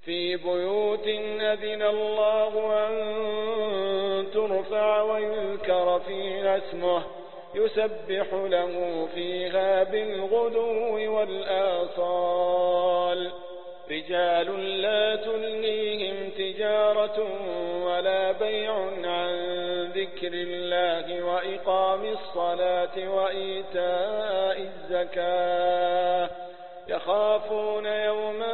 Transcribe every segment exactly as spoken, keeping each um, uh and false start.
في بيوت أذن الله أن ترفع ويذكر فيها اسمه يسبح له فيها بالغدو والآصال رجال لا تلهيهم تجارة ولا بيع عن ذكر الله وإقام الصلاة وإيتاء الزكاة يخافون يوما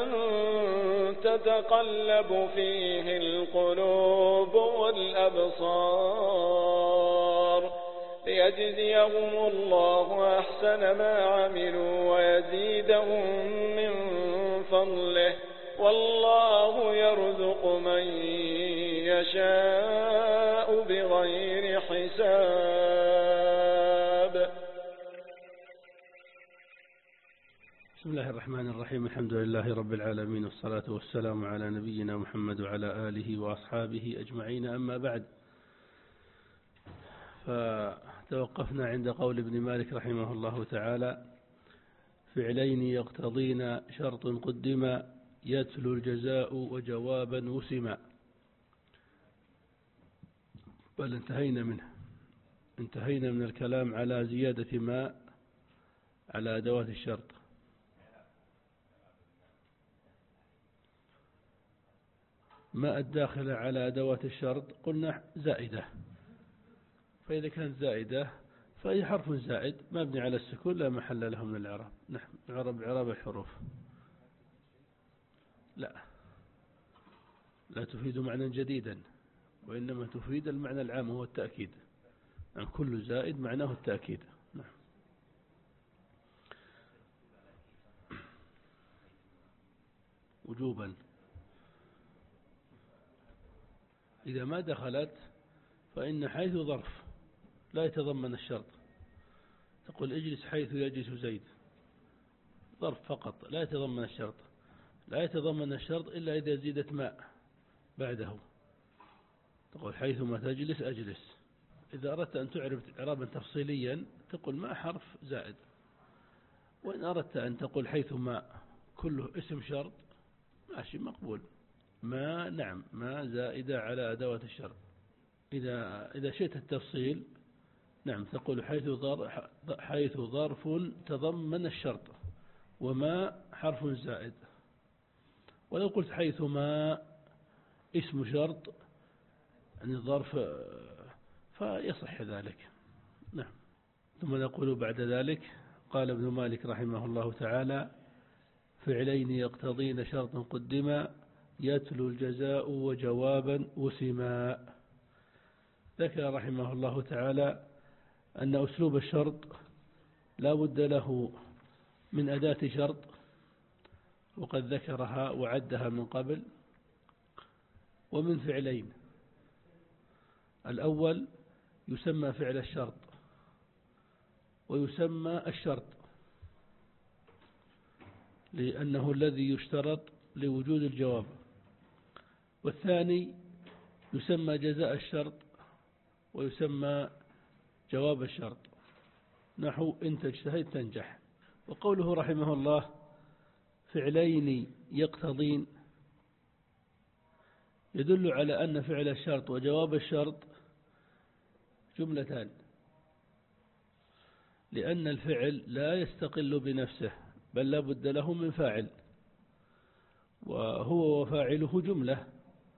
تتقلب فيه القلوب والأبصار ليجزيهم الله أحسن ما عملوا ويزيدهم من فضله والله يرزق من يشاء بغير حساب. بسم الله الرحمن الرحيم. الحمد لله رب العالمين، والصلاة والسلام على نبينا محمد وعلى آله وأصحابه أجمعين. أما بعد، فتوقفنا عند قول ابن مالك رحمه الله تعالى: فعلين يقتضين شرط قدما يتلو الجزاء وجوابا وسما. بل انتهينا منه انتهينا من الكلام على زيادة ما على أدوات الشرط. ما الداخلة على أدوات الشرط قلنا زائدة، فإذا كانت زائدة فهي حرف زائد مبني على السكون لا محل له من الإعراب. نحن نعرب إعراب الحروف. لا لا تفيد معنى جديدا، وإنما تفيد المعنى العام هو التأكيد. عن كل زائد معناه التأكيد. نعم. وجوبا إذا ما دخلت فإن حيث ظرف لا يتضمن الشرط. تقول اجلس حيث يجلس زيد، ظرف فقط لا يتضمن الشرط. لا يتضمن الشرط إلا إذا زيدت ماء بعده. تقول حيثما تجلس أجلس. إذا أردت أن تعرف إعرابا تفصيليا تقول ما حرف زائد. وإن أردت أن تقول حيثما كله اسم شرط ماشي مقبول. ما نعم ما زائدة على أدوات الشرط. إذا إذا شئت التفصيل نعم تقول حيث ظرف حيث ظرف تضمن الشرط وما حرف زائد. ولو قلت حيثما اسم شرط يعني الظرف فيصح ذلك. نعم. ثم نقول بعد ذلك: قال ابن مالك رحمه الله تعالى: فعلين يقتضين شرط قدما يتلو الجزاء وجوابا وسما. ذكر رحمه الله تعالى أن أسلوب الشرط لا بد له من أداة شرط، وقد ذكرها وعدها من قبل، ومن فعلين. الأول يسمى فعل الشرط ويسمى الشرط لأنه الذي يشترط لوجود الجواب. والثاني يسمى جزاء الشرط ويسمى جواب الشرط. نحو إن تجتهد تنجح. وقوله رحمه الله فعلين يقتضين يدل على أن فعل الشرط وجواب الشرط جملتان، لأن الفعل لا يستقل بنفسه بل لا بد له من فاعل، وهو وفاعله جملة،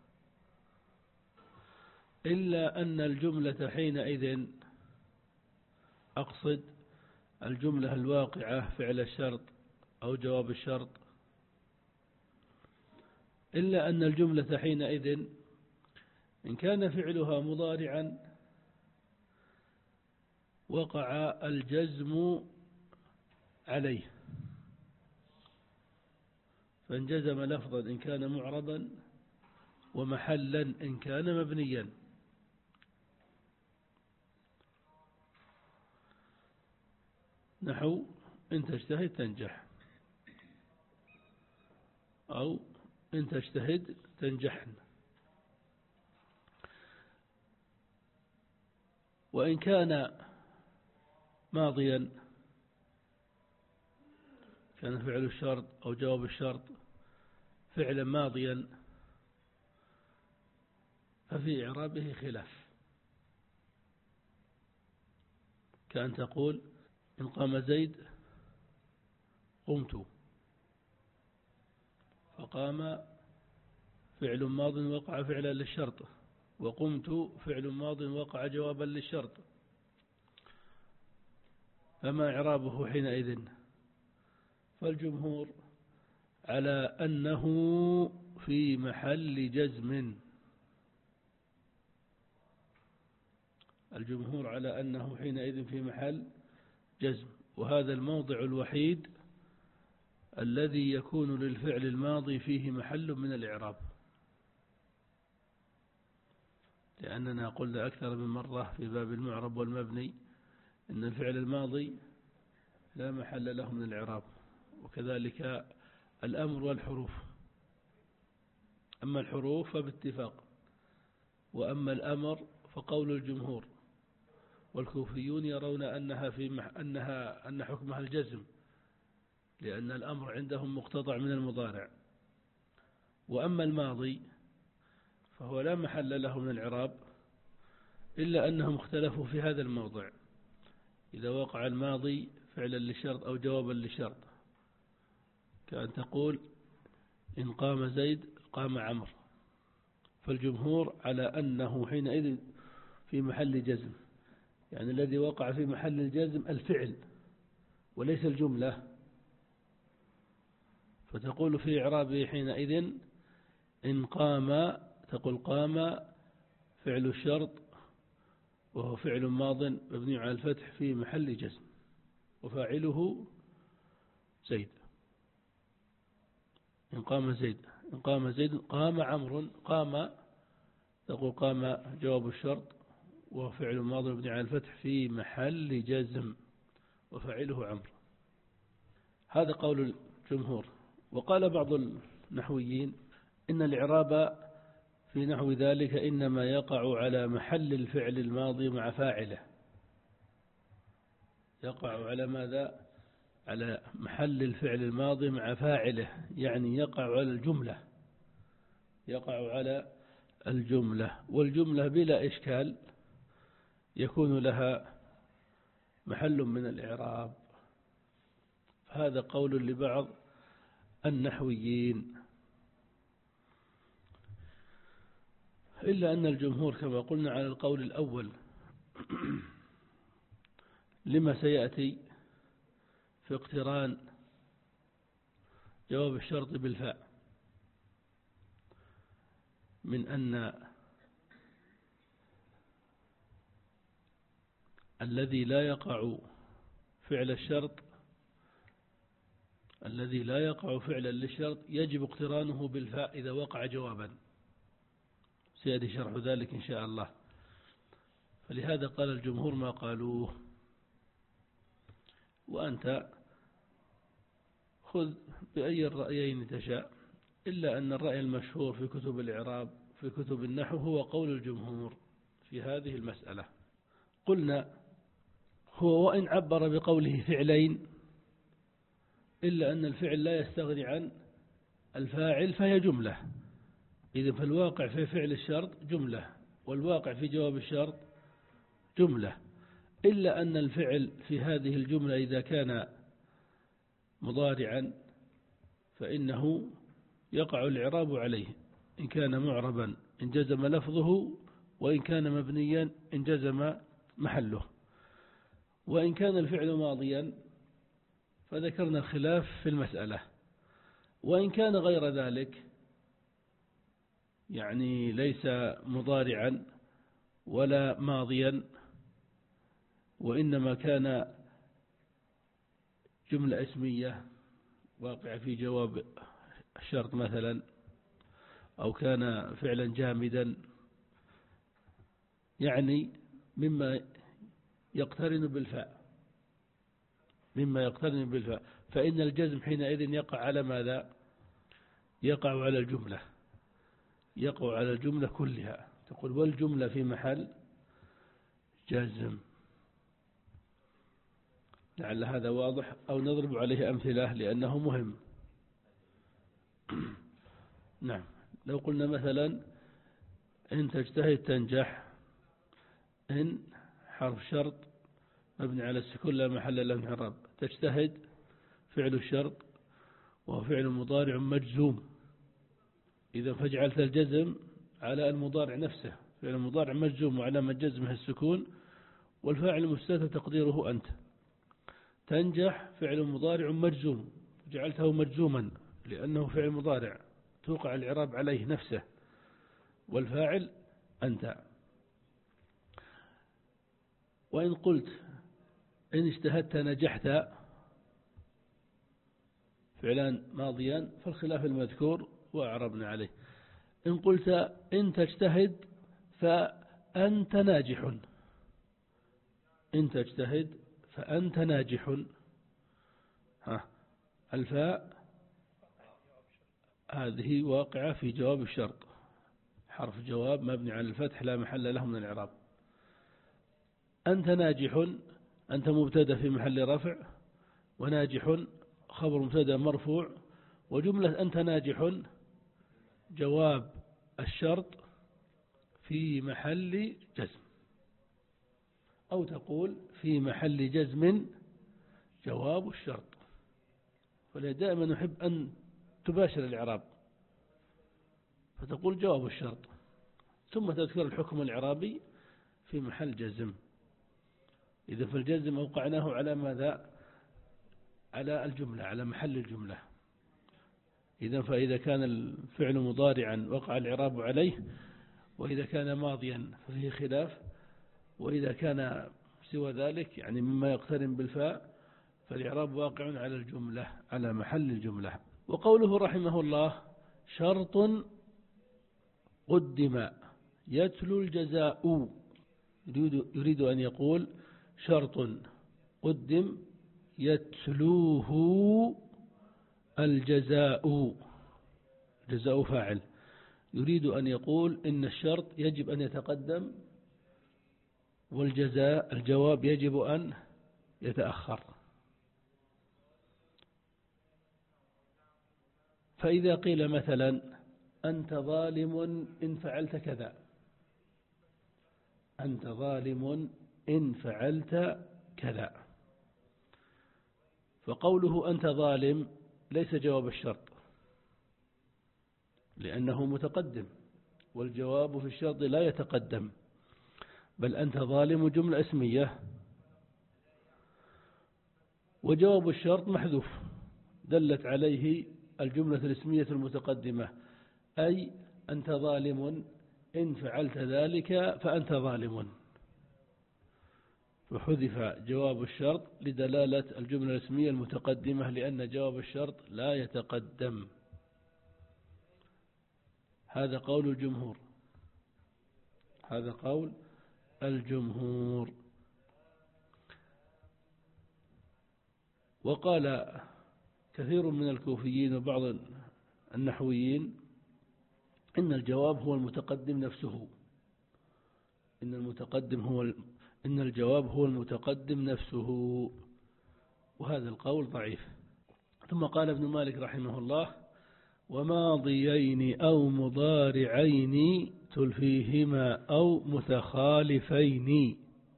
إلا أن الجملة حينئذ أقصد الجملة الواقعة فعل الشرط أو جواب الشرط، إلا أن الجملة حينئذ إن كان فعلها مضارعا وقع الجزم عليه، فانجزم لفظا إن كان معربا ومحلا إن كان مبنيا. نحو إن تجتهد تنجح، أو إن تجتهد تنجحن. وإن كان ماضيا كان فعل الشرط أو جواب الشرط فعلا ماضيا ففي إعرابه خلاف، كأن تقول إن قام زيد قمت، فقام فعل ماض وقع فعلا للشرط، وقمت فعل ماض وقع جوابا للشرط، فما إعرابه حينئذ؟ فالجمهور على أنه في محل جزم، الجمهور على أنه حينئذ في محل جزم، وهذا الموضع الوحيد الذي يكون للفعل الماضي فيه محل من الإعراب، لأننا قلنا أكثر من مرة في باب المعرب والمبني إن الفعل الماضي لا محل له من الإعراب، وكذلك الأمر والحروف. أما الحروف فباتفاق، وأما الأمر فقول الجمهور، والكوفيون يرون أنها في مح أنها أن حكمها الجزم، لأن الأمر عندهم مقتطع من المضارع. وأما الماضي فهو لا محل له من الإعراب، إلا أنهم اختلفوا في هذا الموضع، إذا وقع الماضي فعلا للشرط أو جوابا للشرط، كأن تقول إن قام زيد قام عمرو، فالجمهور على أنه حينئذ في محل جزم، يعني الذي وقع في محل الجزم الفعل وليس الجملة، فتقول في إعرابه حينئذ إن قام، تقول قام فعل الشرط وهو فعل ماض مبني على الفتح في محل جزم، وفاعله زيد. إن قام زيد، إن قام زيد قام عمرو، قام تقول قام جواب الشرط وهو فعل ماض مبني على الفتح في محل جزم، وفاعله عمرو. هذا قول الجمهور. وقال بعض النحويين إن الإعراب في نحو ذلك إنما يقع على محل الفعل الماضي مع فاعله، يقع على ماذا؟ على محل الفعل الماضي مع فاعله، يعني يقع على الجملة، يقع على الجملة، والجملة بلا إشكال يكون لها محل من الإعراب. هذا قول لبعض النحويين، إلا أن الجمهور كما قلنا على القول الأول لما سيأتي في اقتران جواب الشرط بالفاء، من أن الذي لا يقع فعل الشرط الذي لا يقع فعلا للشرط يجب اقترانه بالفاء إذا وقع جوابا، سيأتي شرح ذلك إن شاء الله. فلهذا قال الجمهور ما قالوه، وأنت خذ بأي الرأيين تشاء، إلا أن الرأي المشهور في كتب الإعراب في كتب النحو هو قول الجمهور في هذه المسألة. قلنا هو وإن عبر بقوله فعلين، إلا أن الفعل لا يستغني عن الفاعل فهي جملة، إذن فالواقع في فعل الشرط جملة، والواقع في جواب الشرط جملة، إلا أن الفعل في هذه الجملة إذا كان مضارعا فإنه يقع الإعراب عليه، إن كان معربا إن جزم لفظه، وإن كان مبنيا إن جزم محله. وإن كان الفعل ماضيا فذكرنا الخلاف في المسألة، وإن كان غير ذلك يعني ليس مضارعا ولا ماضيا، وإنما كان جملة اسمية واقع في جواب الشرط مثلا، أو كان فعلا جامدا، يعني مما يقترن بالفاء مما يقترن بالفاء فإن الجزم حينئذ يقع على ماذا؟ يقع على الجملة، يقع على الجملة كلها. تقول والجملة في محل جزم. لعل هذا واضح، أو نضرب عليه أمثلة لأنه مهم. نعم. لو قلنا مثلا إن تجتهد تنجح، إن حرف شرط مبني على السكون لا محل له من إعراب. تجتهد فعل الشرط وهو فعل مضارع مجزوم، إذا فجعلت الجزم على المضارع نفسه، فعل المضارع مجزوم وعلامة جزمه السكون، والفاعل مستتر تقديره أنت. تنجح فعل مضارع مجزوم، جعلته مجزوما لأنه فعل مضارع توقع الإعراب عليه نفسه، والفاعل أنت. وإن قلت إن اجتهدت نجحت، فعلان ماضيان فالخلاف المذكور وأعربنا عليه. إن قلت إن تجتهد فأنت ناجح، إن تجتهد فأنت ناجح، ها الفاء هذه واقعة في جواب الشرط، حرف جواب مبني على الفتح لا محل له من الإعراب. أنت ناجح، أنت مبتدأ في محل رفع، وناجح خبر مبتدأ مرفوع، وجملة أنت ناجح جواب الشرط في محل جزم، أو تقول في محل جزم جواب الشرط. فدائما نحب أن تباشر الإعراب، فتقول جواب الشرط ثم تذكر الحكم الإعرابي في محل جزم. إذا فالجزم أوقعناه على ماذا؟ على الجملة، على محل الجملة. إذا فإذا كان الفعل مضارعا وقع الإعراب عليه، وإذا كان ماضيا ففيه خلاف، وإذا كان سوى ذلك يعني مما يقترن بالفاء فالإعراب واقع على الجملة، على محل الجملة. وقوله رحمه الله شرط قدم يتلو الجزاء، يريد, يريد أن يقول شرط قدم يتلوه الجزاء، جزاء فاعل. يريد أن يقول إن الشرط يجب أن يتقدم، والجزاء الجواب يجب أن يتأخر. فإذا قيل مثلا أنت ظالم إن فعلت كذا، أنت ظالم إن فعلت كذا، فقوله أنت ظالم ليس جواب الشرط لأنه متقدم، والجواب في الشرط لا يتقدم، بل أنت ظالم جملة اسمية، وجواب الشرط محذوف دلت عليه الجملة الاسمية المتقدمة، أي أنت ظالم إن فعلت ذلك فأنت ظالم، فحذف جواب الشرط لدلالة الجملة الاسمية المتقدمة، لأن جواب الشرط لا يتقدم. هذا قول الجمهور، هذا قول الجمهور. وقال كثير من الكوفيين وبعض النحويين إن الجواب هو المتقدم نفسه، إن المتقدم هو إن الجواب هو المتقدم نفسه، وهذا القول ضعيف. ثم قال ابن مالك رحمه الله وماضيين أو مضارعين تلفيهما أو متخالفين.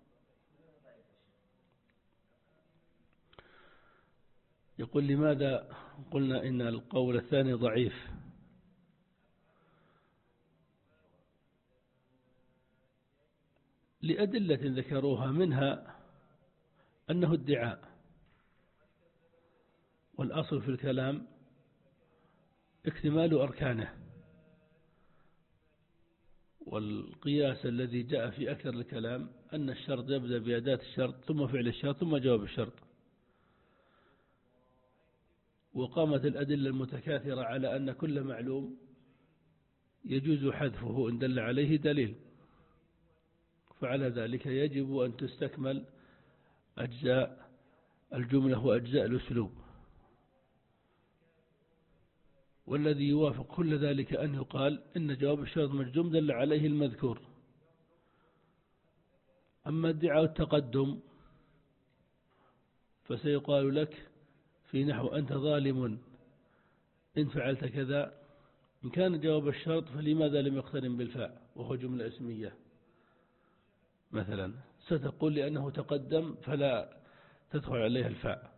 يقول لماذا قلنا إن القول الثاني ضعيف؟ لأدلة ذكروها، منها أنه ادعاء، والأصل في الكلام اكتمال أركانه، والقياس الذي جاء في أكثر الكلام أن الشرط يبدأ بأداة الشرط ثم فعل الشرط ثم جواب الشرط، وقامت الأدلة المتكاثرة على أن كل معلوم يجوز حذفه إن دل عليه دليل، فعلى ذلك يجب أن تستكمل أجزاء الجملة وأجزاء الأسلوب، والذي يوافق كل ذلك أن يقال إن جواب الشرط مجزوم دل عليه المذكور. أما ادعاء التقدم فسيقال لك في نحو أنت ظالم إن فعلت كذا، إن كان جواب الشرط فلماذا لم يقترن بالفاء وهو جملة اسمية مثلا؟ ستقول لأنه تقدم فلا تدخل عليها الفاء،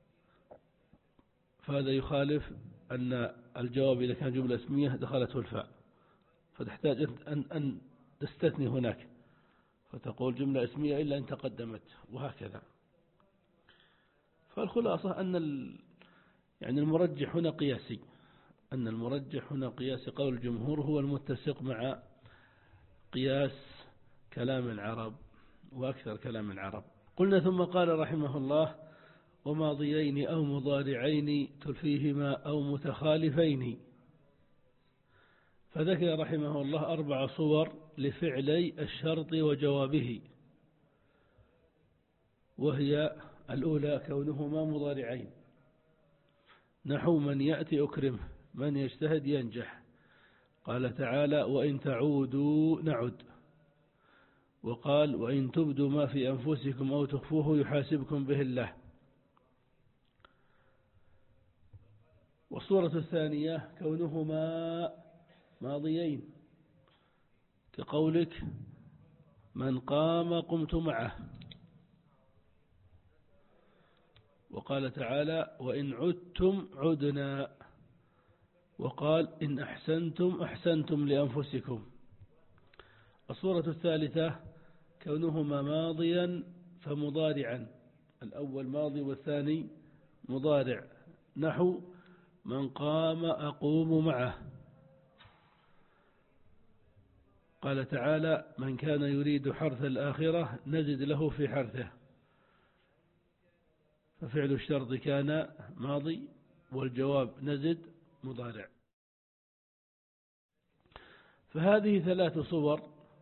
فهذا يخالف أن الجواب إذا كان جملة اسمية دخلته الفاء، فتحتاج أن, أن تستثني هناك فتقول جملة اسمية إلا أن تقدمت، وهكذا. فالخلاصة أن يعني المرجح هنا قياسي، أن المرجح هنا قياسي. قول الجمهور هو المتسق مع قياس كلام العرب وأكثر كلام العرب. قلنا ثم قال رحمه الله وماضيين أو مضارعين تلفيهما أو متخالفين. فذكر رحمه الله أربع صور لفعلي الشرط وجوابه، وهي الأولى كونهما مضارعين، نحو من يأتي أكرمه، من يجتهد ينجح. قال تعالى وإن تعودوا نعد، وقال وإن تبدوا ما في أنفسكم أو تخفوه يحاسبكم به الله. والصورة الثانية كونهما ماضيين، كقولك من قام قمت معه. وقال تعالى وإن عدتم عدنا، وقال إن أحسنتم أحسنتم لأنفسكم. الصورة الثالثة كونهما ماضيا فمضارعا، الأول ماضي والثاني مضارع، نحو من قام أقوم معه. قال تعالى من كان يريد حرث الآخرة نزد له في حرثه، ففعل الشرط كان ماضي والجواب نزد مضارع. فهذه ثلاث صور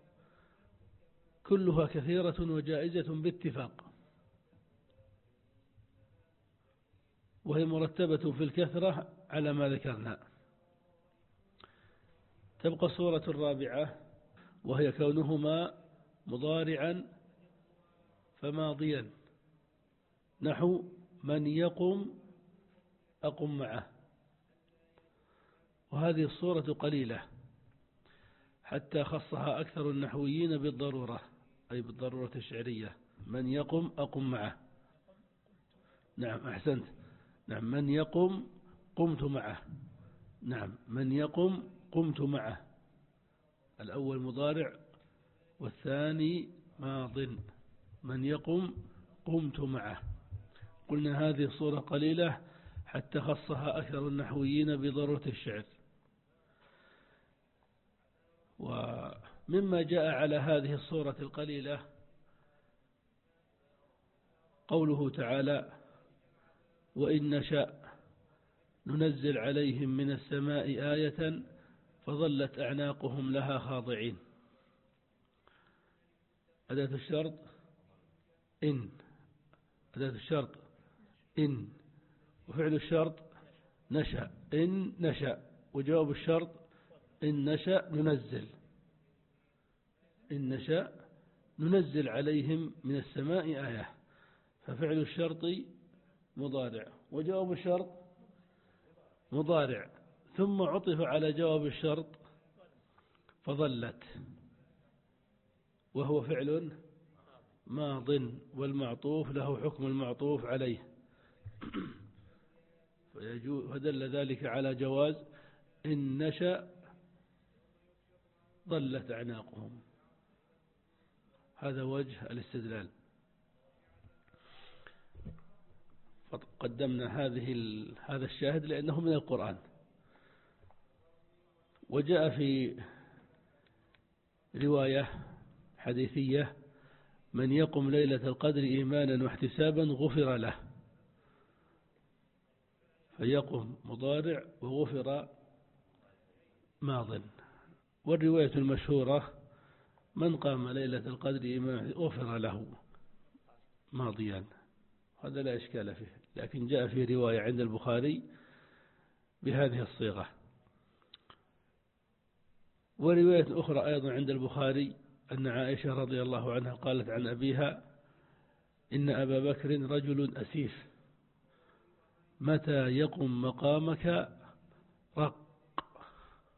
كلها كثيرة وجائزة باتفاق، وهي مرتبة في الكثرة على ما ذكرنا. تبقى الصورة الرابعة وهي كونهما مضارعا فماضيا، نحو من يقم أقم معه. وهذه الصورة قليلة حتى خصها أكثر النحويين بالضرورة، أي بالضرورة الشعرية، من يقم أقم معه. نعم أحسنت، نعم من يقم قمت معه، نعم من يقم قمت معه، الأول مضارع والثاني ماض، من يقم قمت معه. قلنا هذه الصورة قليلة حتى خصها أكثر النحويين بضرورة الشعر. ومما جاء على هذه الصورة القليلة قوله تعالى وإن نشأ ننزل عليهم من السماء آية فظلت أعناقهم لها خاضعين. أداة الشرط إن، أداة الشرط إن، وفعل الشرط نشأ، إن نشأ، وجواب الشرط إن نشأ ننزل، إن نشأ ننزل عليهم من السماء آية. ففعل الشرط مضارع وجواب الشرط مضارع، ثم عطف على جواب الشرط فظلت، وهو فعل ماض والمعطوف له حكم المعطوف عليه، فدل ذلك على جواز إن نشأ ضلت أعناقهم. هذا وجه الاستدلال. فقدمنا هذه هذا الشاهد لأنه من القرآن. وجاء في رواية حديثية من يقم ليلة القدر إيمانا واحتسابا غفر له، فيقم مضارع وغفر ماض. والرواية المشهورة من قام ليلة القدر إيمانا غفر له ماضيا، هذا لا إشكال فيه، لكن جاء في رواية عند البخاري بهذه الصيغة. ورواية أخرى أيضا عند البخاري أن عائشة رضي الله عنها قالت عن أبيها إن أبا بكر رجل أسيف متى يقم مقامك رق،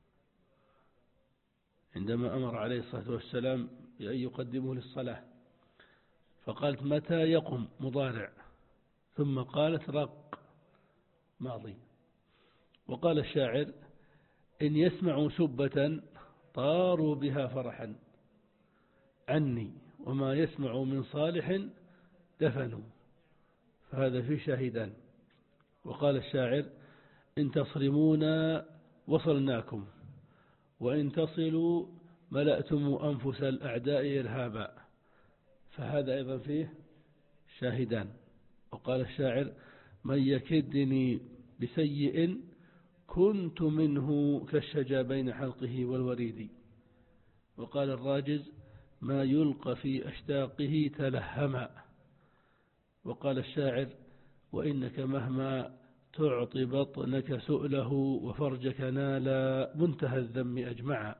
عندما أمر عليه الصلاة والسلام بأن يقدمه للصلاة، فقالت متى يقم مضارع، ثم قالت رق ماضي. وقال الشاعر إن يسمعوا سبة طاروا بها فرحا عني، وما يسمعوا من صالح دفنوا، فهذا في شاهدان. وقال الشاعر إن تصرمونا وصلناكم، وإن تصلوا ملأتم أنفس الأعداء إرهابا، فهذا أيضا فيه شاهدان. وقال الشاعر من يكدني بسيء كنت منه كالشجا بين حلقه والوريد. وقال الراجز ما يلقى في أشتاقه تلهما. وقال الشاعر وإنك مهما تعطي بطنك سؤله وفرجك نال منتهى الذم أجمعا.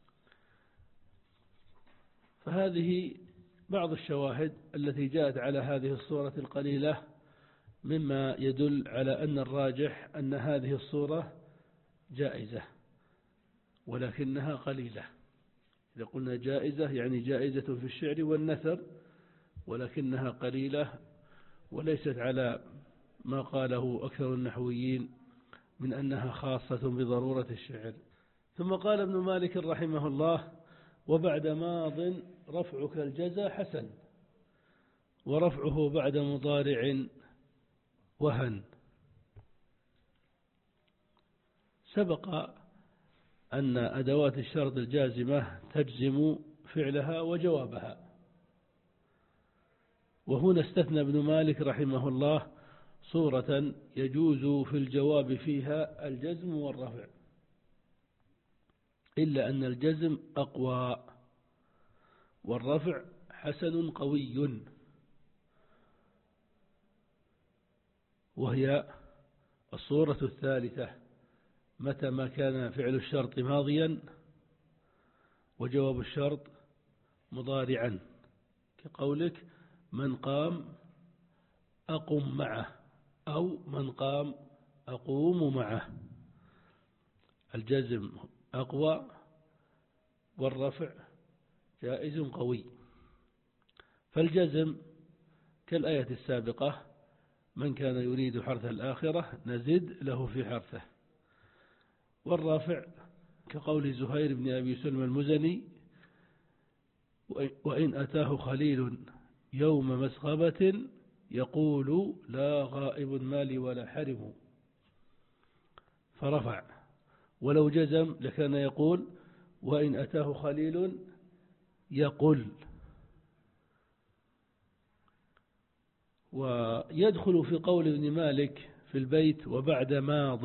فهذه بعض الشواهد التي جاءت على هذه الصورة القليلة، مما يدل على أن الراجح أن هذه الصورة جائزة، ولكنها قليلة. إذا قلنا جائزة يعني جائزة في الشعر والنثر، ولكنها قليلة وليست على ما قاله أكثر النحويين من أنها خاصة بضرورة الشعر. ثم قال ابن مالك رحمه الله وبعد ماض رفعك الجزا حسن، ورفعه بعد مضارع وهن. سبق أن أدوات الشرط الجازمة تجزم فعلها وجوابها، وهنا استثنى ابن مالك رحمه الله صورة يجوز في الجواب فيها الجزم والرفع، إلا أن الجزم أقوى والرفع حسن قوي، وهي الصورة الثالثة متى ما كان فعل الشرط ماضيا وجواب الشرط مضارعا، كقولك من قام أقم معه أو من قام أقوم معه. الجزم أقوى والرفع جائز قوي. فالجزم كالآية السابقة من كان يريد حرث الآخرة نزد له في حرثه. والرافع كقول زهير بن أبي سلمى المزني وإن أتاه خليل يوم مسغبة يقول لا غائب مالي ولا حرم، فرفع. ولو جزم لكان يقول وإن أتاه خليل يقول. ويدخل في قول ابن مالك في البيت وبعد ماض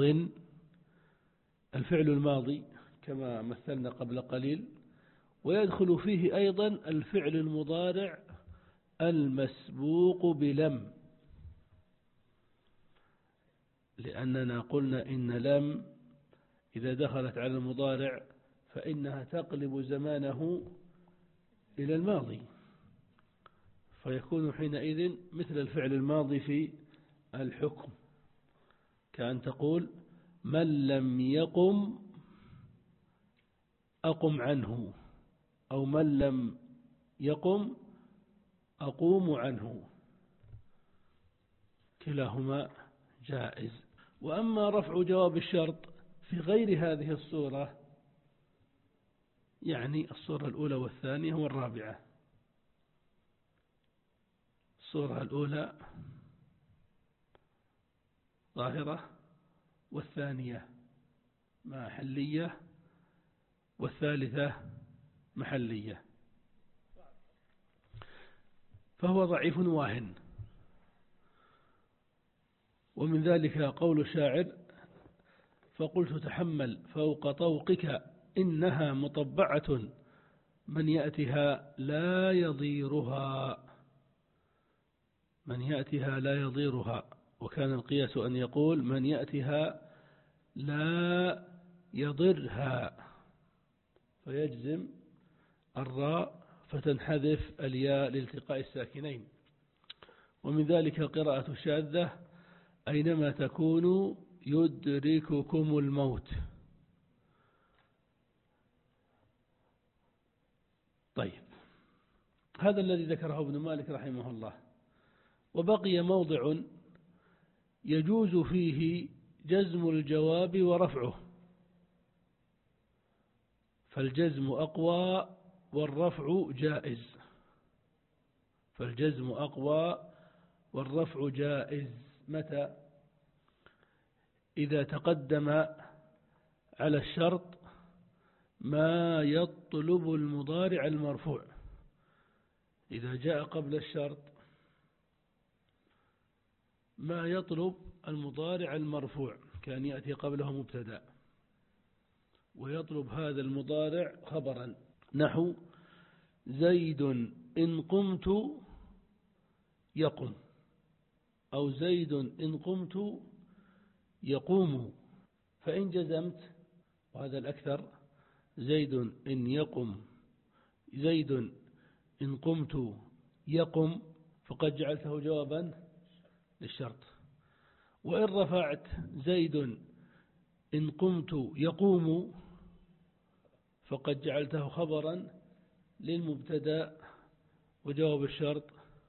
الفعل الماضي كما مثلنا قبل قليل، ويدخل فيه أيضا الفعل المضارع المسبوق بلم، لأننا قلنا إن لم إذا دخلت على المضارع فإنها تقلب زمانه إلى الماضي، فيكون حينئذ مثل الفعل الماضي في الحكم، كأن تقول من لم يقم أقم عنه، أو من لم يقم أقوم عنه، كلاهما جائز. وأما رفع جواب الشرط في غير هذه الصورة، يعني الصورة الأولى والثانية والرابعة. الصورة الأولى ظاهرة، والثانية محلية، والثالثة محلية، فهو ضعيف واهن. ومن ذلك قول الشاعر فقلت تحمل فوق طوقك إنها مطبعة من يأتها لا يضيرها، من يأتها لا يضيرها. وكان القياس أن يقول من يأتها لا يضرها، فيجزم الراء فتنحذف الياء لالتقاء الساكنين. ومن ذلك القراءة الشاذة أينما تكونوا يدرككم الموت، هذا الذي ذكره ابن مالك رحمه الله. وبقي موضع يجوز فيه جزم الجواب ورفعه، فالجزم أقوى والرفع جائز. فالجزم أقوى والرفع جائز متى؟ إذا تقدم على الشرط ما يطلب المضارع المرفوع. إذا جاء قبل الشرط ما يطلب المضارع المرفوع، كان يأتي قبله مبتدأ ويطلب هذا المضارع خبرا، نحو زيد إن قمت يقم، أو زيد إن قمت يقوم. فإن جزمت، وهذا الأكثر، زيد إن يقم، زيد إن قمت يقم، فقد جعلته جوابا للشرط. وإن رفعت زيد إن قمت يقوم، فقد جعلته خبرا للمبتدأ، وجواب الشرط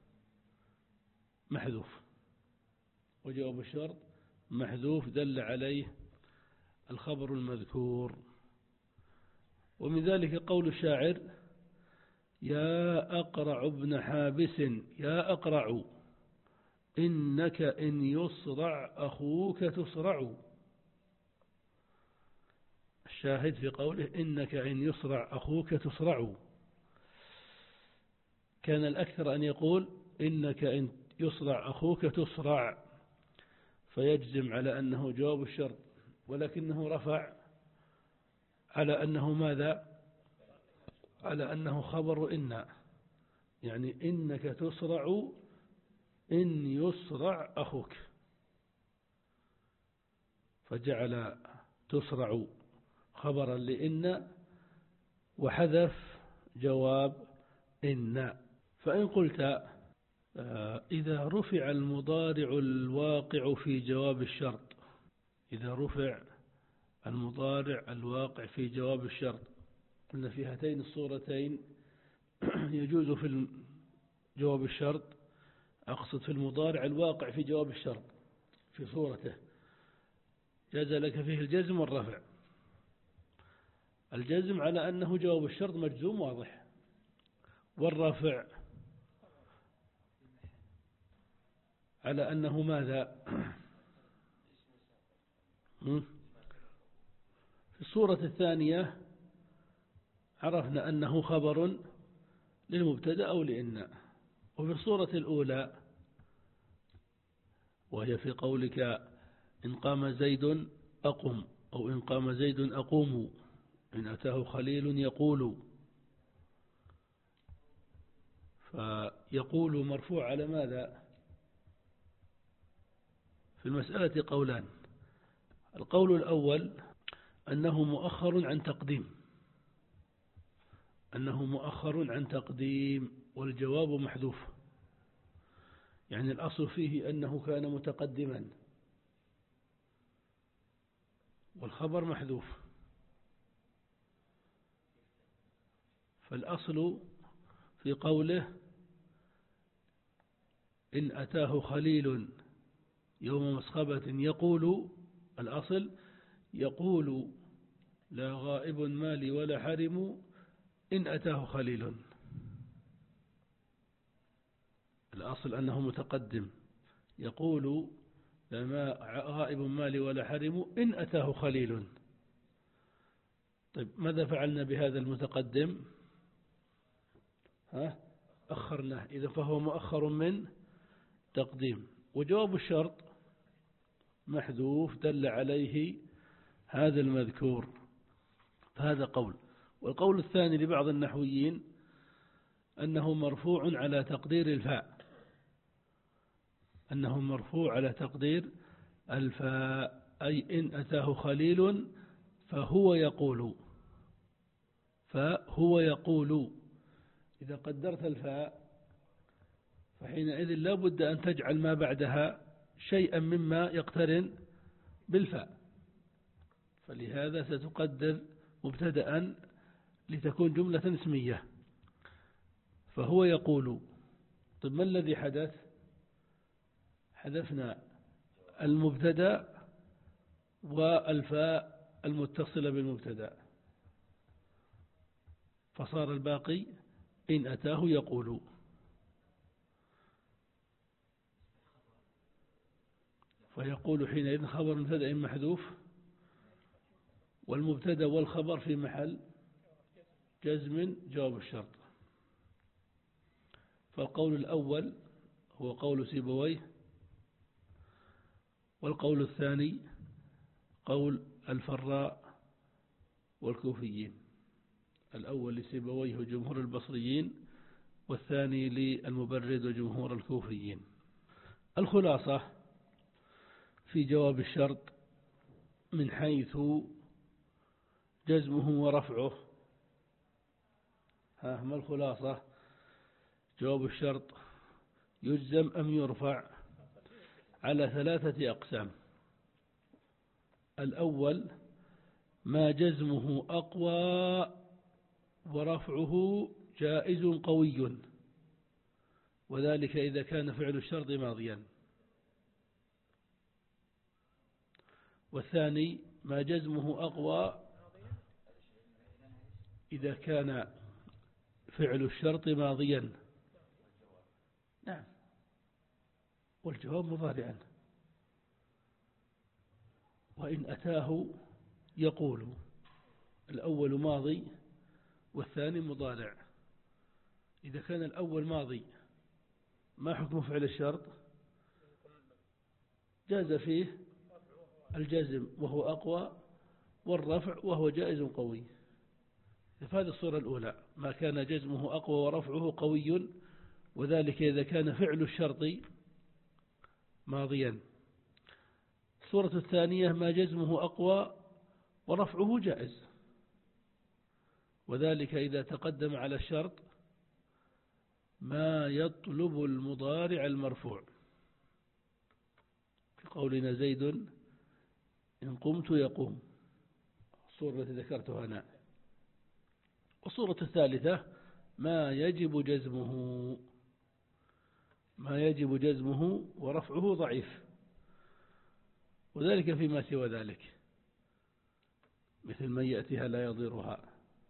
محذوف، وجواب الشرط محذوف دل عليه الخبر المذكور. ومن ذلك قول الشاعر: يا أقرع ابن حابس يا أقرع إنك إن يصرع أخوك تصرع. الشاهد في قوله إنك إن يصرع أخوك تصرع. كان الأكثر أن يقول إنك إن يصرع أخوك تصرع، فيجزم على أنه جواب الشرط، ولكنه رفع على أنه ماذا؟ على أنه خبر إن، يعني إنك تصرع إن يصرع أخوك، فجعل تصرع خبرا لإن وحذف جواب إن. فإن قلت إذا رفع المضارع الواقع في جواب الشرط، إذا رفع المضارع الواقع في جواب الشرط، قلنا في هاتين الصورتين يجوز في جواب الشرط، أقصد في المضارع الواقع في جواب الشرط في صورته، جاز لك فيه الجزم والرفع. الجزم على أنه جواب الشرط مجزوم واضح، والرفع على أنه ماذا؟ في الصورة الثانية عرفنا أنه خبر للمبتدأ أو لإن. وفي الصورة الأولى وهي في قولك إن قام زيد أقم، أو إن قام زيد أقوم، إن أتاه خليل يقول، فيقول مرفوع على ماذا؟ في المسألة قولان. القول الأول أنه مؤخر عن تقديم، أنه مؤخر عن تقديم والجواب محذوف، يعني الأصل فيه أنه كان متقدما والخبر محذوف. فالأصل في قوله إن أتاه خليل يوم مسخبة يقول، الأصل يقول لا غائب مالي ولا حرم إن أتاه خليل. الأصل أنه متقدم، يقول لا غائب مالي ولا حرم إن أتاه خليل. طيب ماذا فعلنا بهذا المتقدم؟ ها أخرناه، إذا فهو مؤخر من تقديم. وجواب الشرط محذوف دل عليه هذا المذكور. فهذا قول. والقول الثاني لبعض النحويين أنه مرفوع على تقدير الفاء، أنه مرفوع على تقدير الفاء، أي إن أتاه خليل فهو يقول، فهو يقول. إذا قدرت الفاء فحينئذ لا بد أن تجعل ما بعدها شيئا مما يقترن بالفاء، فلهذا ستقدر مبتدأ لتكون جملة اسمية. فهو يقول. طيب ما الذي حدث؟ حذفنا المبتدأ والفاء المتصلة بالمبتدأ، فصار الباقي إن أتاه يقول. فيقول حينئذ خبر مبتدأ محذوف، والمبتدأ والخبر في محل جزم جواب الشرط. فالقول الأول هو قول سيبويه، والقول الثاني قول الفراء والكوفيين. الأول لسيبويه وجمهور البصريين، والثاني للمبرد وجمهور الكوفيين. الخلاصة في جواب الشرط من حيث جزمه ورفعه. ها ما الخلاصة؟ جواب الشرط يجزم أم يرفع على ثلاثة أقسام. الأول ما جزمه أقوى ورفعه جائز قوي، وذلك إذا كان فعل الشرط ماضيا. والثاني ما جزمه أقوى إذا كان فعل الشرط ماضيا. نعم، والجواب مضارعا. وإن أتاه يقول. الأول ماضي والثاني مضارع. إذا كان الأول ماضي ما حكم فعل الشرط؟ جاز فيه الجزم وهو أقوى، والرفع وهو جائز قوي. في هذه الصورة الأولى ما كان جزمه أقوى ورفعه قوي، وذلك إذا كان فعل الشرط ماضيا. الصورة الثانية ما جزمه أقوى ورفعه جائز، وذلك إذا تقدم على الشرط ما يطلب المضارع المرفوع، في قولنا زيد إن قمت يقوم، الصورة التي ذكرتها أنا. والصورة الثالثة ما يجب جزمه ما يجب جزمه ورفعه ضعيف، وذلك فيما سوى ذلك، مثل من يأتيها لا يضيرها،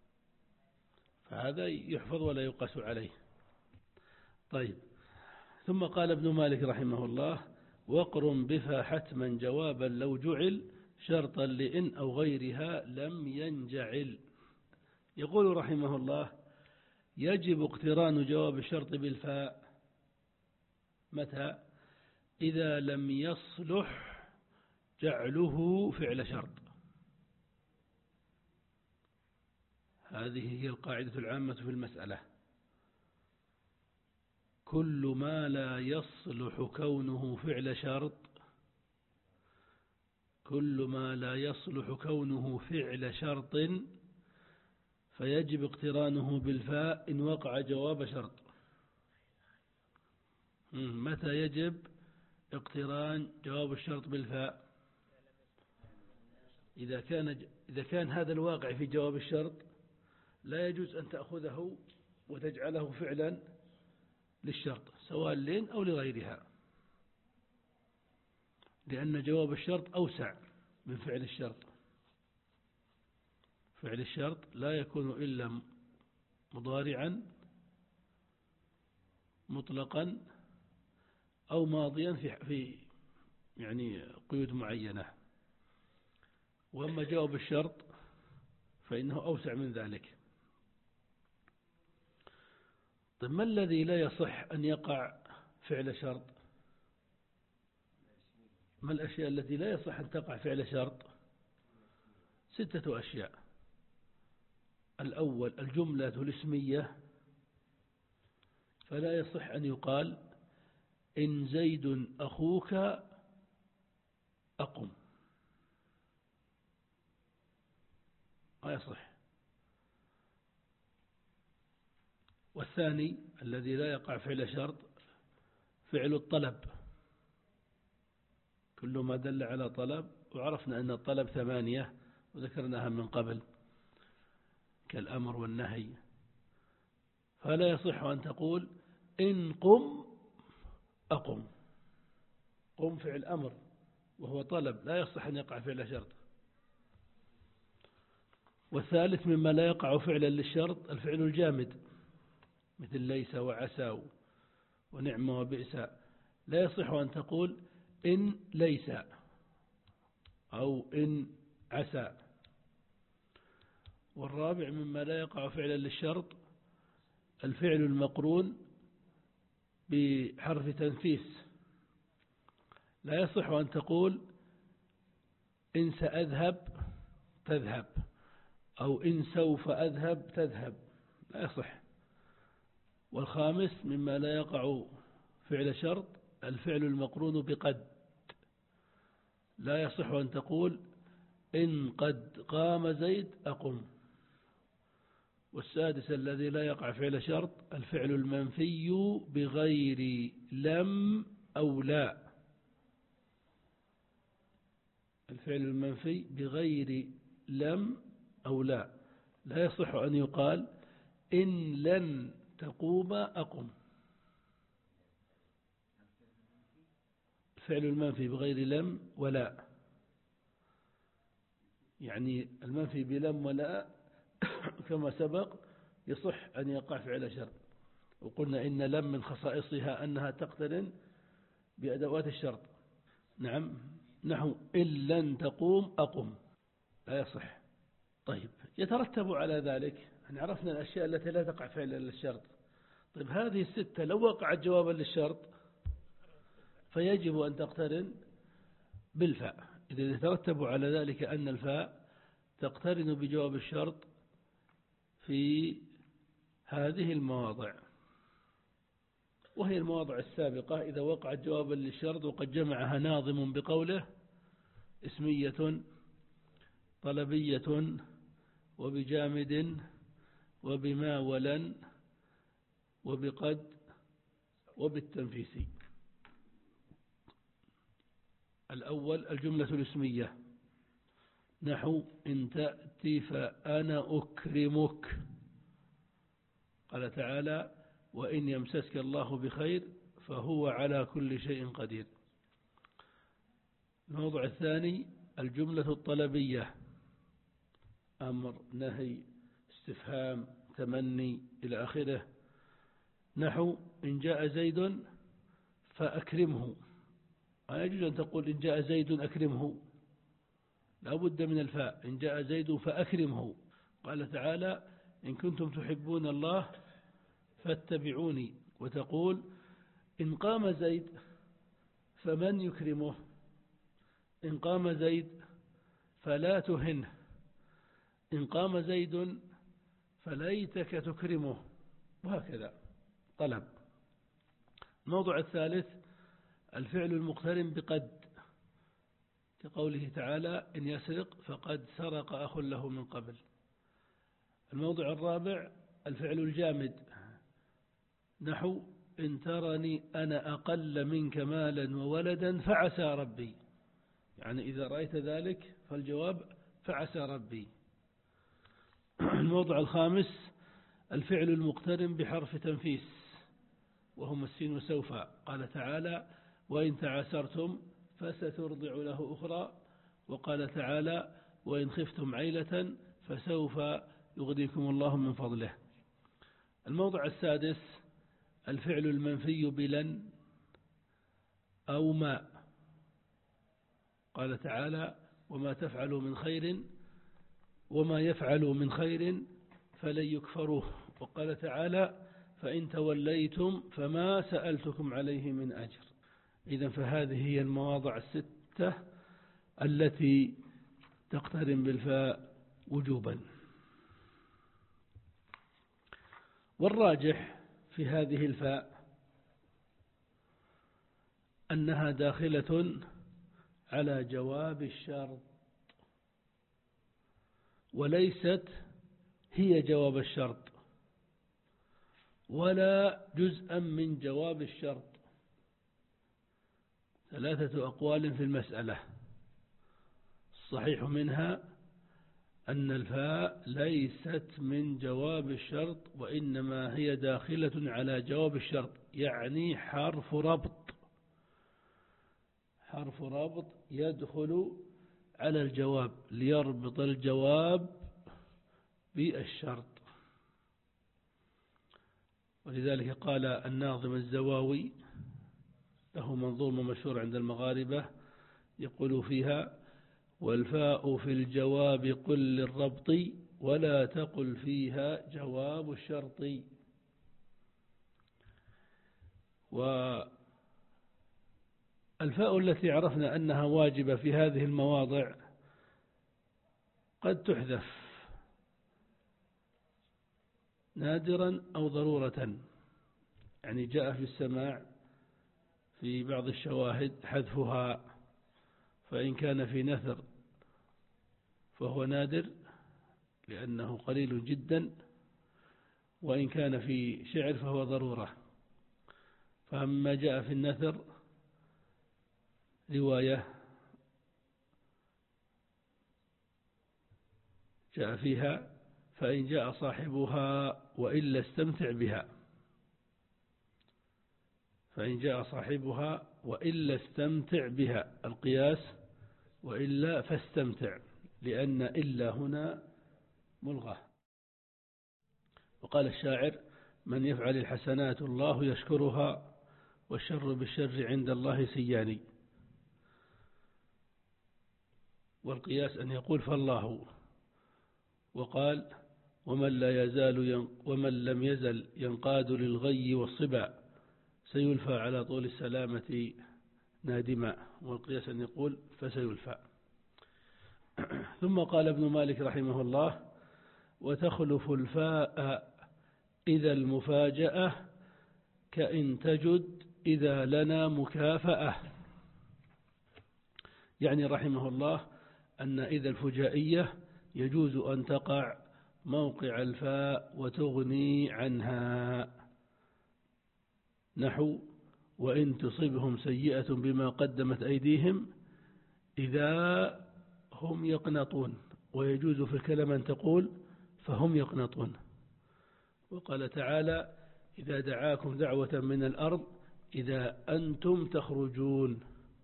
فهذا يحفظ ولا يقاس عليه. طيب، ثم قال ابن مالك رحمه الله: وقرن بها حتما جوابا لو جعل شرطا لإن أو غيرها لم ينجعل. يقول رحمه الله: يجب اقتران جواب الشرط بالفاء متى؟ إذا لم يصلح جعله فعل شرط. هذه هي القاعدة العامة في المسألة. كل ما لا يصلح كونه فعل شرط كل ما لا يصلح كونه فعل شرط فيجب اقترانه بالفاء إن وقع جواب شرط. متى يجب اقتران جواب الشرط بالفاء؟ إذا كان إذا كان هذا الواقع في جواب الشرط لا يجوز أن تأخذه وتجعله فعلا للشرط، سواء لين أو لغيرها، لأن جواب الشرط أوسع من فعل الشرط. فعل الشرط لا يكون إلا مضارعا مطلقا أو ماضيا في في يعني قيود معينة، وأما جواب الشرط فإنه أوسع من ذلك. طيب، ما الذي لا يصح أن يقع فعل شرط؟ ما الأشياء التي لا يصح أن تقع فعل شرط؟ ستة أشياء. الأول الجملة الاسمية، فلا يصح أن يقال إن زيد أخوك أقم، ما يصح. والثاني الذي لا يقع فعل شرط فعل الطلب، كل ما دل على طلب، وعرفنا أن الطلب ثمانية وذكرناها من قبل، كالأمر والنهي. فلا يصح أن تقول إن قم أقم. قم فعل أمر وهو طلب، لا يصح أن يقع فعل شرط. والثالث مما لا يقع فعلا للشرط الفعل الجامد مثل ليس وعسى ونعم وبئس، لا يصح أن تقول إن ليس أو إن عسى. والرابع مما لا يقع فعلا للشرط الفعل المقرون بحرف تنفيس، لا يصح أن تقول إن سأذهب تذهب أو إن سوف أذهب تذهب، لا يصح. والخامس مما لا يقع فعل شرط الفعل المقرون بقد، لا يصح أن تقول إن قد قام زيد أقم. والسادس الذي لا يقع فعل شرط الفعل المنفي بغير لم أو لا، الفعل المنفي بغير لم أو لا، لا يصح أن يقال إن لن تقوم أقم. الفعل المنفي بغير لم ولا، يعني المنفي بلم ولا كما سبق يصح أن يقع فعل شرط. وقلنا إن لم من خصائصها أنها تقترن بأدوات الشرط. نعم، نحو إن لن تقوم أقم، لا يصح. طيب، يترتب على ذلك أن عرفنا الأشياء التي لا تقع فعلا للشرط. طيب، هذه الستة لو وقعت جوابا للشرط فيجب أن تقترن بالفاء. إذا يترتب على ذلك أن الفاء تقترن بجواب الشرط في هذه المواضع، وهي المواضع السابقة إذا وقعت جوابا للشرط وقد جمعها ناظم بقوله اسمية طلبية وبجامد وبما ولن وبقد وبالتنفيسي. الأول الجملة الاسمية نحو إن تأتي فأنا أكرمك، قال تعالى وإن يمسسك الله بخير فهو على كل شيء قدير. الموضوع الثاني الجملة الطلبية أمر نهي استفهام تمني إلى آخره، نحو إن جاء زيد فأكرمه. لا يجوز أن تقول إن جاء زيد أكرمه، لا بد من الفاء. إن جاء زيد فأكرمه. قال تعالى إن كنتم تحبون الله فاتبعوني. وتقول إن قام زيد فمن يكرمه، إن قام زيد فلا تهنه، إن قام زيد فليتك تكرمه، وهكذا طلب. الموضوع الثالث الفعل المقترن بقد كقوله تعالى إن يسرق فقد سرق أخ له من قبل. الموضوع الرابع الفعل الجامد نحو إن ترني أنا أقل منك مالا وولدا فعسى ربي، يعني إذا رأيت ذلك فالجواب فعسى ربي. الموضوع الخامس الفعل المقترن بحرف تنفيس وهم السين وسوف، قال تعالى وإن تعسرتم فسترضع له أخرى، وقال تعالى وإن خفتم عيلة فسوف يغنيكم الله من فضله. الموضع السادس الفعل المنفي بلن أو ما، قال تعالى وما تفعلوا من خير وما يفعلوا من خير فلن يكفروه، وقال تعالى فإن توليتم فما سألتكم عليه من أجر. إذن فهذه هي المواضع الستة التي تقترن بالفاء وجوبا. والراجح في هذه الفاء أنها داخلة على جواب الشرط وليست هي جواب الشرط ولا جزءا من جواب الشرط. ثلاثة أقوال في المسألة، الصحيح منها أن الفاء ليست من جواب الشرط، وإنما هي داخلة على جواب الشرط، يعني حرف ربط، حرف ربط يدخل على الجواب ليربط الجواب بالشرط. ولذلك قال الناظم الزواوي، له منظومة مشهور عند المغاربة يقول فيها: والفاء في الجواب قل للربط، ولا تقل فيها جواب الشرط. والفاء التي عرفنا أنها واجبة في هذه المواضع قد تحذف نادرا أو ضرورة، يعني جاء في السماع في بعض الشواهد حذفها، فإن كان في نثر فهو نادر لأنه قليل جدا، وإن كان في شعر فهو ضرورة. فأما جاء في النثر رواية جاء فيها: فإن جاء صاحبها وإلا استمتع بها، فإن جاء صاحبها وإلا استمتع بها، القياس وإلا فاستمتع، لأن إلا هنا ملغى. وقال الشاعر: من يفعل الحسنات الله يشكرها، والشر بالشر عند الله سياني. والقياس أن يقول فالله. وقال: ومن لا يزال ين ومن لم يزل ينقاد للغي والصبا، سيلفى على طول السلامة نادما. والقياس أن يقول فسيلفى. ثم قال ابن مالك رحمه الله: وتخلف الفاء إذا المفاجأة، كإن تجد إذا لنا مكافأة. يعني رحمه الله أن إذا الفجائية يجوز أن تقع موقع الفاء وتغني عنها، نحو: وإن تصبهم سيئة بما قدمت أيديهم إذا هم يقنطون. ويجوز في الكلام أن تقول فهم يقنطون. وقال تعالى: إذا دعاكم دعوة من الأرض إذا أنتم تخرجون.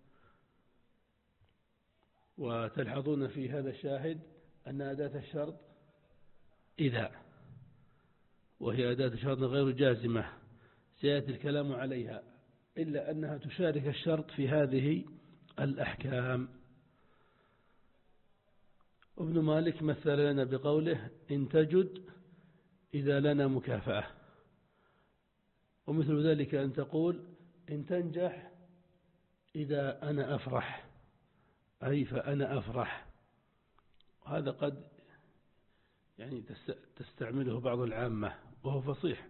وتلحظون في هذا الشاهد أن أداة الشرط إذا، وهي أداة شرط غير جازمة، سيأتي الكلام عليها، إلا أنها تشارك الشرط في هذه الأحكام. ابن مالك مثل لنا بقوله: إن تجد إذا لنا مكافأة. ومثل ذلك أن تقول: إن تنجح إذا أنا أفرح، أي فأنا أفرح. هذا قد يعني تستعمله بعض العامة وهو فصيح.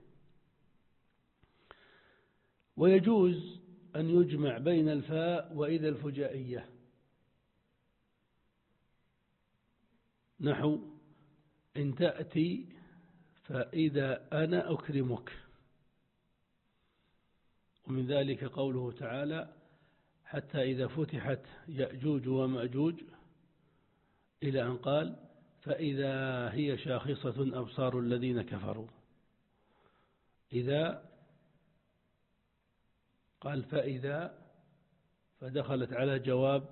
ويجوز أن يجمع بين الفاء وإذا الفجائية، نحو: إن تأتي فإذا أنا أكرمك. ومن ذلك قوله تعالى: حتى إذا فتحت يأجوج ومأجوج، إلى أن قال: فإذا هي شاخصة أبصار الذين كفروا. إذا قال فإذا، فدخلت على جواب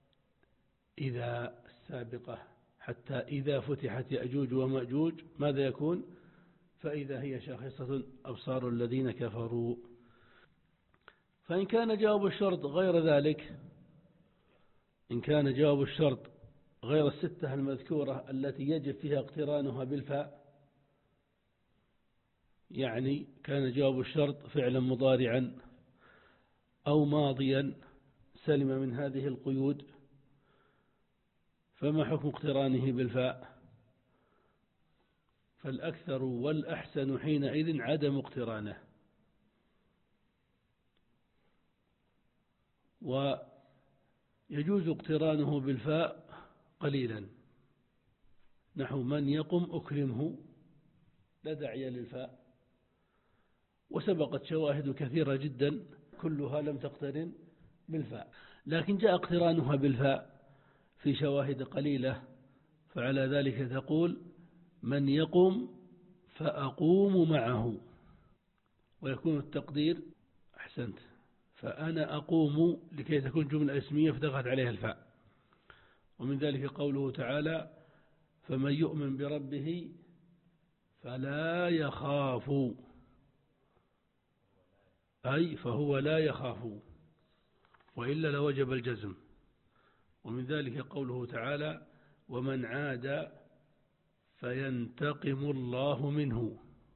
إذا السابقة. حتى إذا فتحت يأجوج ومأجوج ماذا يكون؟ فإذا هي شاخصة أبصار الذين كفروا. فإن كان جواب الشرط غير ذلك، إن كان جواب الشرط غير الستة المذكورة التي يجب فيها اقترانها بالفاء، يعني كان جواب الشرط فعلا مضارعا أو ماضيا سلم من هذه القيود، فما حكم اقترانه بالفاء؟ فالأكثر والأحسن حينئذ عدم اقترانه. ويجوز اقترانه بالفاء قليلا، نحو: من يقم أكرمه، لا داعي للفاء. وسبقت شواهد كثيرة جدا كلها لم تقترن بالفاء، لكن جاء اقترانها بالفاء في شواهد قليلة، فعلى ذلك تقول من يقم فأقوم معه، ويكون التقدير أحسنت فأنا أقوم لكي تكون جملة اسمية فدخلت عليها الفاء. ومن ذلك قوله تعالى فمن يؤمن بربه فلا يخاف، أي فهو لا يخاف، وإلا لوجب الجزم. ومن ذلك قوله تعالى ومن عاد فينتقم الله منه.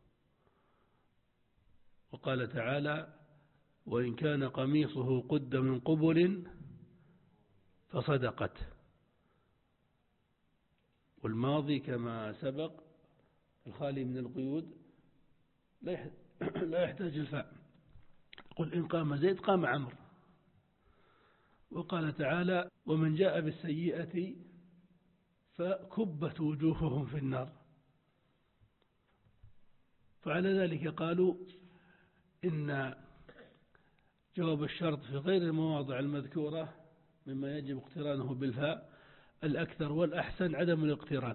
وقال تعالى وإن كان قميصه قد من قبل فصدقت. والماضي كما سبق الخالي من القيود لا يحتاج الفاء، قل إن قام زيد قام عمرو. وقال تعالى ومن جاء بالسيئة فكبت وجوههم في النار. فعلى ذلك قالوا إن جواب الشرط في غير المواضع المذكورة مما يجب اقترانه بالفاء الأكثر والأحسن عدم الاقتران،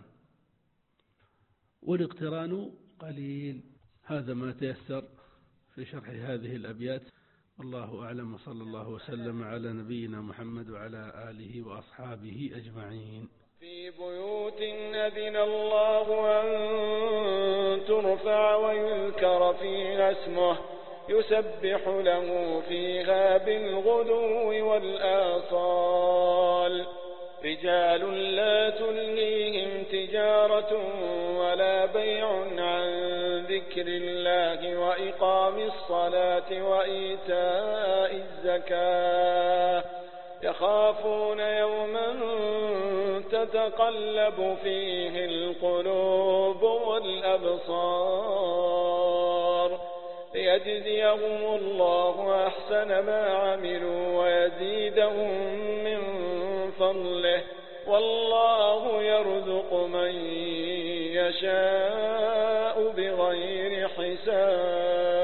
والاقتران قليل. هذا ما تيسر في شرح هذه الأبيات، والله أعلم، وصلى الله وسلم على نبينا محمد وعلى آله وأصحابه أجمعين. في بيوت أذن الله أن ترفع ويذكر فيها اسمه يسبح له فيها بالغدو والآصال. رجال لا تلهيهم تجارة ولا بيع عن ذكر الله وإقام الصلاة وإيتاء الزكاة يخافون يوما تتقلب فيه القلوب والأبصار ليجزيهم الله أحسن ما عملوا ويزيدهم من فضله والله يرزق من يشاء بغير حساب.